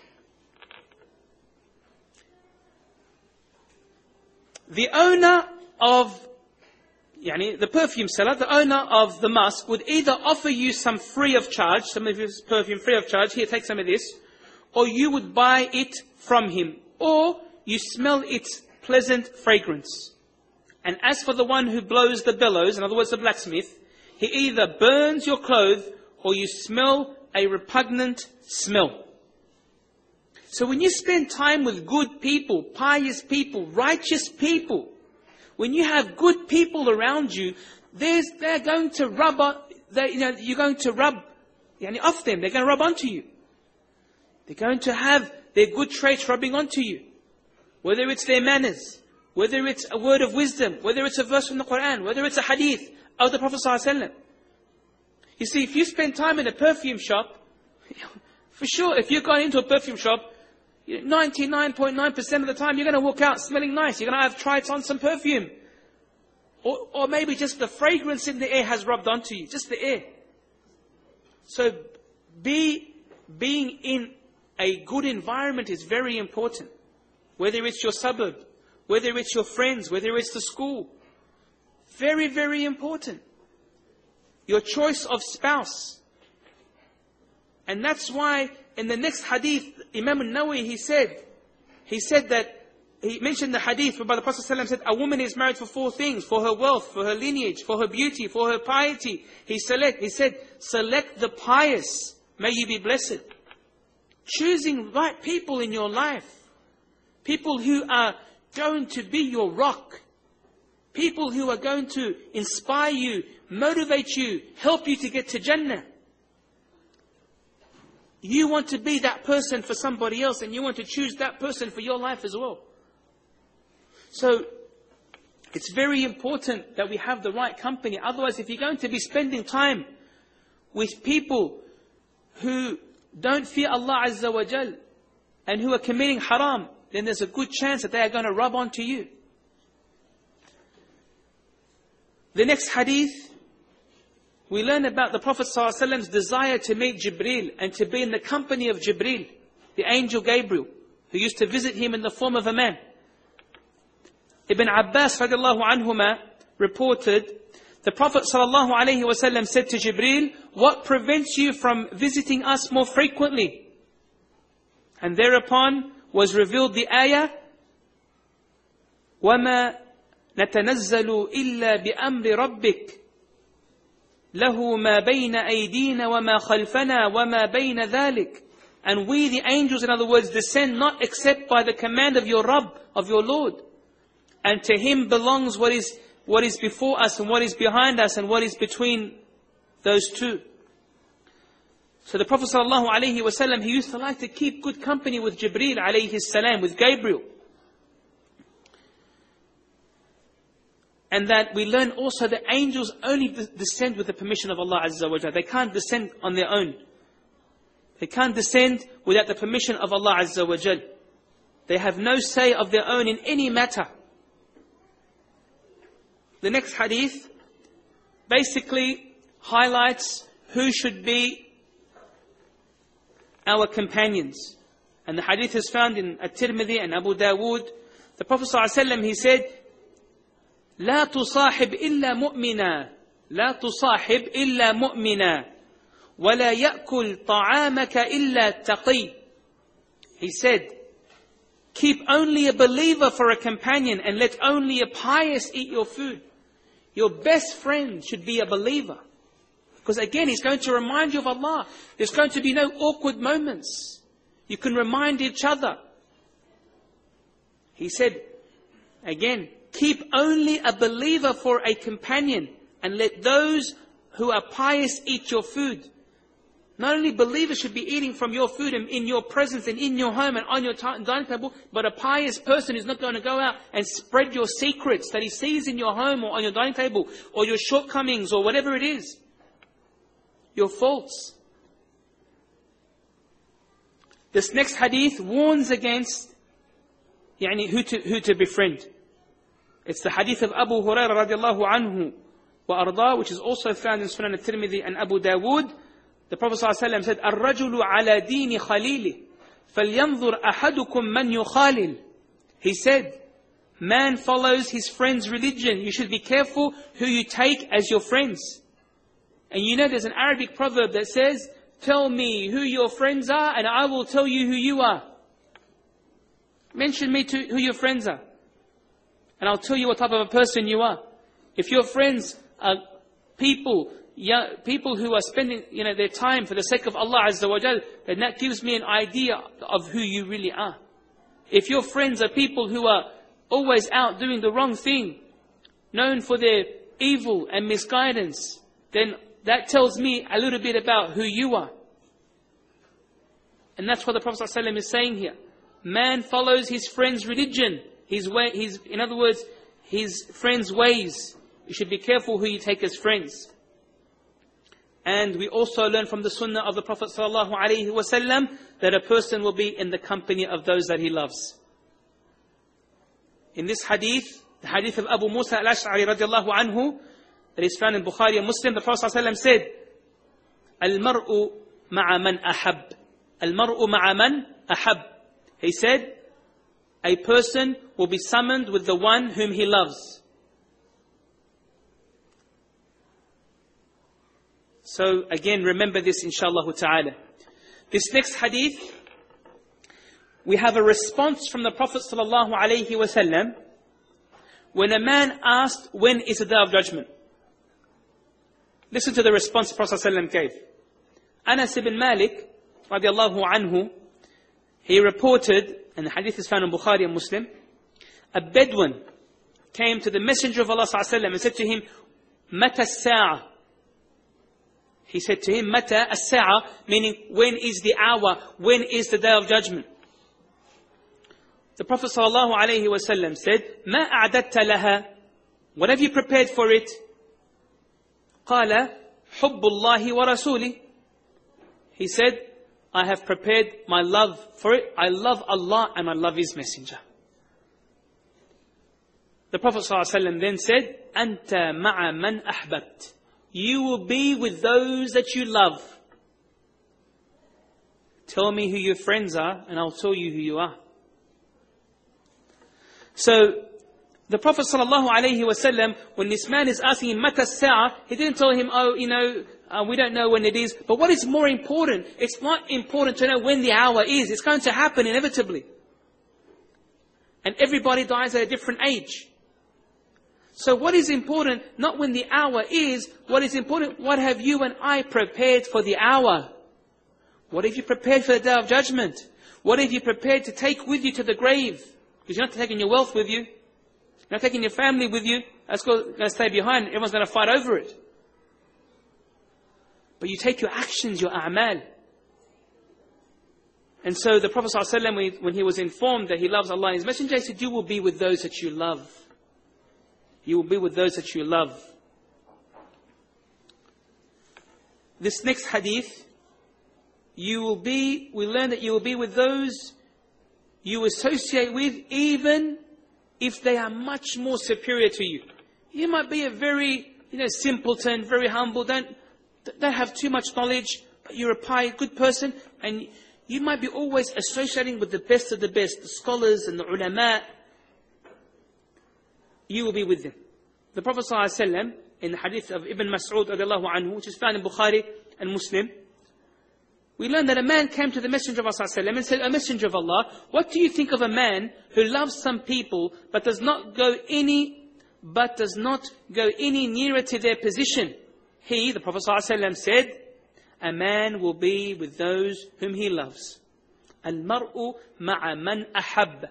The owner of, yani the perfume seller, the owner of the musk would either offer you some free of charge, some of his perfume free of charge, here take some of this, or you would buy it from him, or you smell its pleasant fragrance. And as for the one who blows the bellows, in other words the blacksmith, he either burns your clothes or you smell a repugnant smell. So when you spend time with good people, pious people, righteous people, when you have good people around you, there's, they're going to rub, they, you know, you're going to rub yani, off them. They're going to rub onto you. They're going to have their good traits rubbing onto you. Whether it's their manners, whether it's a word of wisdom, whether it's a verse from the Quran, whether it's a hadith of the Prophet ﷺ. You see, if you spend time in a perfume shop, for sure, if you've gone into a perfume shop, ninety-nine point nine percent of the time you're going to walk out smelling nice. You're going to have tried on some perfume. Or, or maybe just the fragrance in the air has rubbed onto you. Just the air. So, be, being in a good environment is very important. Whether it's your suburb, whether it's your friends, whether it's the school. Very, very important. Your choice of spouse. And that's why in the next hadith, Imam al-Nawawi, he said, he said that, he mentioned the hadith whereby the Prophet ﷺ said, a woman is married for four things, for her wealth, for her lineage, for her beauty, for her piety. He select, he said, select the pious, may you be blessed. Choosing right people in your life. People who are going to be your rock. People who are going to inspire you, motivate you, help you to get to Jannah. You want to be that person for somebody else and you want to choose that person for your life as well. So, it's very important that we have the right company. Otherwise, if you're going to be spending time with people who don't fear Allah Azza wa Jal and who are committing haram, then there's a good chance that they are going to rub onto you. The next hadith, we learn about the Prophet ﷺ's desire to meet Jibreel and to be in the company of Jibreel, the angel Gabriel, who used to visit him in the form of a man. Ibn Abbas radiallahu anhuma reported, the Prophet ﷺ said to Jibreel, what prevents you from visiting us more frequently? And thereupon was revealed the ayah, وَمَا نَتَنَزَّلُ إِلَّا بِأَمْرِ رَبِّكَ لَهُ مَا بَيْنَ أَيْدِينَ وَمَا خَلْفَنَا وَمَا بَيْنَ ذَلِكَ. And we the angels, in other words, descend not except by the command of your Rabb, of your Lord. And to Him belongs what is what is before us and what is behind us and what is between those two. So the Prophet ﷺ, he used to like to keep good company with Jibreel alayhi salam, with Gabriel. And that we learn also that angels only descend with the permission of Allah Azza wa Jalla. They can't descend on their own. They can't descend without the permission of Allah Azza wa Jalla. They have no say of their own in any matter. The next hadith basically highlights who should be our companions. And the hadith is found in At-Tirmidhi and Abu Dawood. The Prophet ﷺ, he said, لا تصاحب إلا مؤمنا لا تصاحب إلا مؤمنا ولا يأكل طعامك إلا تقي. He said, keep only a believer for a companion and let only a pious eat your food. Your best friend should be a believer. Because again, he's going to remind you of Allah. There's going to be no awkward moments. You can remind each other. He said, again, keep only a believer for a companion and let those who are pious eat your food. Not only believers should be eating from your food and in your presence and in your home and on your dining table, but a pious person is not going to go out and spread your secrets that he sees in your home or on your dining table, or your shortcomings or whatever it is, your faults. This next hadith warns against يعني, who, to, who to befriend. It's the hadith of Abu Hurairah radiallahu anhu wa arda, which is also found in Sunan al-Tirmidhi and Abu Dawood. The Prophet ﷺ said, الرَّجُلُ عَلَى دِينِ خَلِيلِهِ فَلْيَنْظُرْ أَحَدُكُمْ مَنْ يُخَالِلِ. He said, man follows his friend's religion. You should be careful who you take as your friends. And you know there's an Arabic proverb that says, tell me who your friends are and I will tell you who you are. Mention me to who your friends are, and I'll tell you what type of a person you are. If your friends are people, young, people who are spending, you know, their time for the sake of Allah Azza wa Jal, then that gives me an idea of who you really are. If your friends are people who are always out doing the wrong thing, known for their evil and misguidance, then that tells me a little bit about who you are. And that's what the Prophet ﷺ is saying here. Man follows his friend's religion. His way, his, in other words, his friend's ways. You should be careful who you take as friends. And we also learn from the sunnah of the Prophet ﷺ that a person will be in the company of those that he loves. In this hadith, the hadith of Abu Musa al-Ash'ari radiallahu anhu, that is found in Bukhari and Muslim, the Prophet ﷺ said, Al-mar'u ma'a man ahab. Al-mar'u ma'a man ahab. He said, a person will be summoned with the one whom he loves. So again, remember this inshallah ta'ala. This next hadith, we have a response from the Prophet sallallahu alaihi wasallam when a man asked, when is the day of judgment? Listen to the response the Prophet sallallahu alaihi wasallam gave. Anas ibn Malik radiallahu anhu, he reported, and the hadith is found in Bukhari and Muslim, a Bedouin came to the Messenger of Allah sallallahu alaihi wasallam and said to him, Mata as-sa'a? He said to him, Mata as-sa'a, meaning when is the hour, when is the day of judgment? The Prophet sallallahu alaihi wasallam said, Ma a'adatta laha? What have you prepared for it? Qala, Hubbullahi wa rasuli. He said, I have prepared my love for it. I love Allah and I love His Messenger. The Prophet ﷺ then said, Anta ma'a man ahbabt. you will be with those that you love. Tell me who your friends are, and I'll tell you who you are. So, the Prophet ﷺ, when this man is asking him, Mata as-sa'a, he didn't tell him, oh, you know, uh, we don't know when it is. But what is more important? It's not important to know when the hour is. It's going to happen inevitably. And everybody dies at a different age. So what is important, not when the hour is, what is important, what have you and I prepared for the hour? What have you prepared for the Day of Judgment? What have you prepared to take with you to the grave? Because you're not taking your wealth with you. You're not taking your family with you. That's going to stay behind. Everyone's going to fight over it. But you take your actions, your a'mal. And so the Prophet ﷺ, when he was informed that he loves Allah and His Messenger, he said, you will be with those that you love. You will be with those that you love. This next hadith, you will be, we learn that you will be with those you associate with, even if they are much more superior to you. You might be a very, you know, simpleton, very humble, don't, don't have too much knowledge, but you're a pious, good person, and you might be always associating with the best of the best, the scholars and the ulama. You will be with them. The Prophet ﷺ, in the hadith of Ibn Mas'ud radiallahu anhu, which is found in Bukhari and Muslim, we learn that a man came to the Messenger of Allah ﷺ and said, O Messenger of Allah, what do you think of a man who loves some people but does not go any, but does not go any nearer to their position? He, the Prophet ﷺ, said, a man will be with those whom he loves. Al-mar'u ma'a man ahab.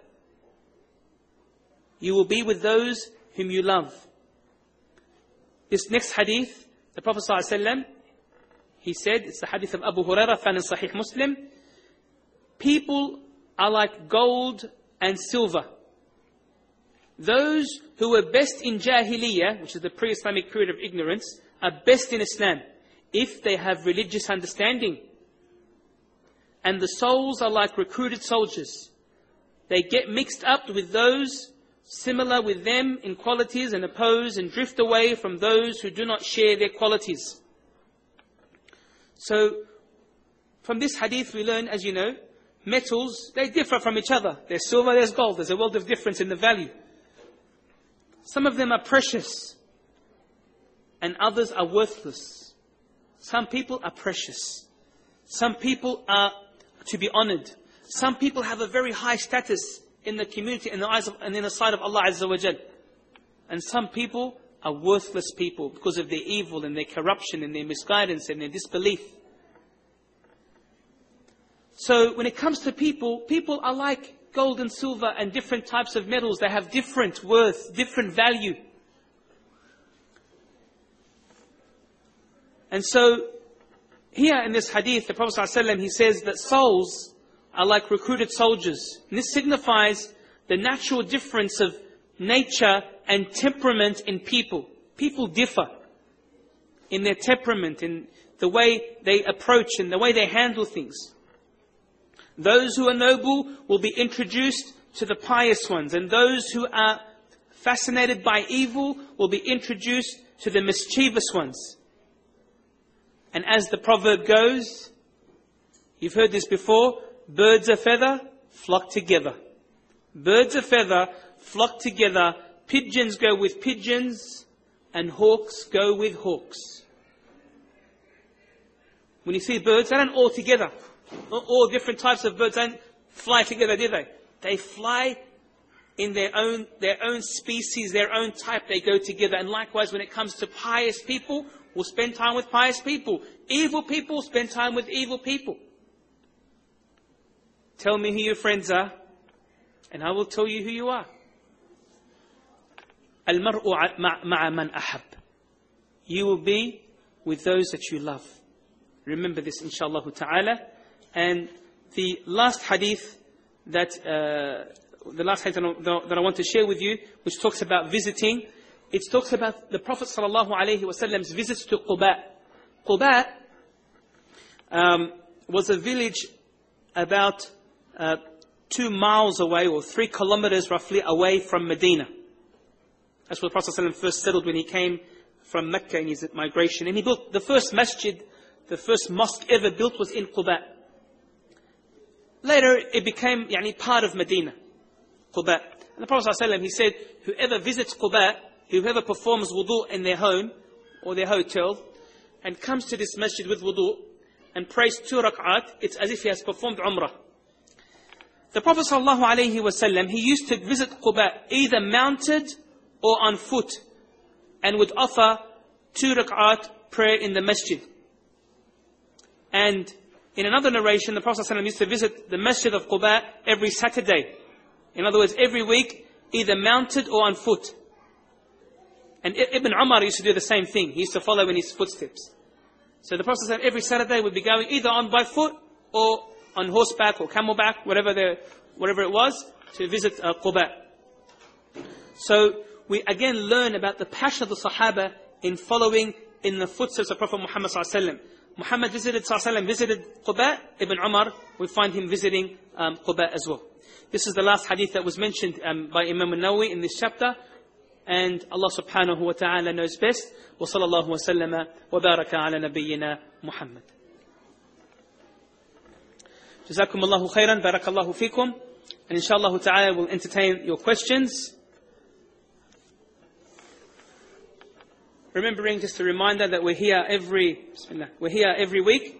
You will be with those whom you love. This next hadith, the Prophet ﷺ, he said, it's the hadith of Abu Hurairah found in Sahih Muslim, people are like gold and silver. Those who were best in Jahiliyyah, which is the pre-Islamic period of ignorance, are best in Islam, if they have religious understanding. And the souls are like recruited soldiers. They get mixed up with those similar with them in qualities and oppose and drift away from those who do not share their qualities. So, from this hadith we learn, as you know, metals, they differ from each other. There's silver, there's gold. There's a world of difference in the value. Some of them are precious, and others are worthless. Some people are precious. Some people are to be honored. Some people have a very high status in the community, in the eyes of, and in the sight of Allah Azza wa Jal. And some people are worthless people because of their evil and their corruption and their misguidance and their disbelief. So when it comes to people, people are like gold and silver and different types of metals. They have different worth, different value. And so, here in this hadith, the Prophet ﷺ, he says that souls are like recruited soldiers. And this signifies the natural difference of nature and temperament in people. People differ in their temperament, in the way they approach and the way they handle things. Those who are noble will be introduced to the pious ones, and those who are fascinated by evil will be introduced to the mischievous ones. And as the proverb goes, you've heard this before, birds of feather flock together. Birds of feather flock together. Pigeons go with pigeons, and hawks go with hawks. When you see birds, they don't all together. All different types of birds don't fly together, do they? They fly in their own, their own species, their own type, they go together. And likewise, when it comes to pious people, we'll spend time with pious people. Evil people spend time with evil people. Tell me who your friends are, and I will tell you who you are. Al-mar'u ma'a man ahab. You will be with those that you love. Remember this, inshallah ta'ala. And the last hadith that uh, the last hadith that I want to share with you, which talks about visiting, it talks about the Prophet sallallahu alaihi wasallam's visits to Quba. Quba um, was a village about uh, two miles away, or three kilometers roughly away from Medina. That's where the Prophet ﷺ first settled when he came from Mecca in his migration. And he built the first masjid, the first mosque ever built was in Quba. Later, it became yani, part of Medina, Quba. And the Prophet ﷺ, he said, whoever visits Quba, whoever performs wudu in their home or their hotel, and comes to this masjid with wudu, and prays two rak'at, it's as if he has performed umrah. The Prophet ﷺ, he used to visit Quba either mounted or on foot, and would offer two rak'at prayer in the masjid. And in another narration, the Prophet ﷺ used to visit the masjid of Quba every Saturday. In other words, every week, either mounted or on foot. And Ibn Umar used to do the same thing. He used to follow in his footsteps. So the Prophet ﷺ every Saturday would be going either on by foot or on horseback or camelback, whatever the whatever it was, to visit uh, Quba. So we again learn about the passion of the Sahaba in following in the footsteps of Prophet Muhammad sallallahu alaihi wasallam. Muhammad visited sallallahu alaihi wasallam, visited Quba. Ibn Umar, we find him visiting um, Quba as well. This is the last hadith that was mentioned um, by Imam al-Nawawi in this chapter. And Allah subhanahu wa ta'ala knows best. Wa sallallahu wa sallama wa baraka ala nabiyyina Muhammad. Jazakum Allahu khairan, barakallahu fikum. And inshallah ta'ala we'll entertain your questions. Remembering just a reminder that we're here every, Bismillah, we're here every week.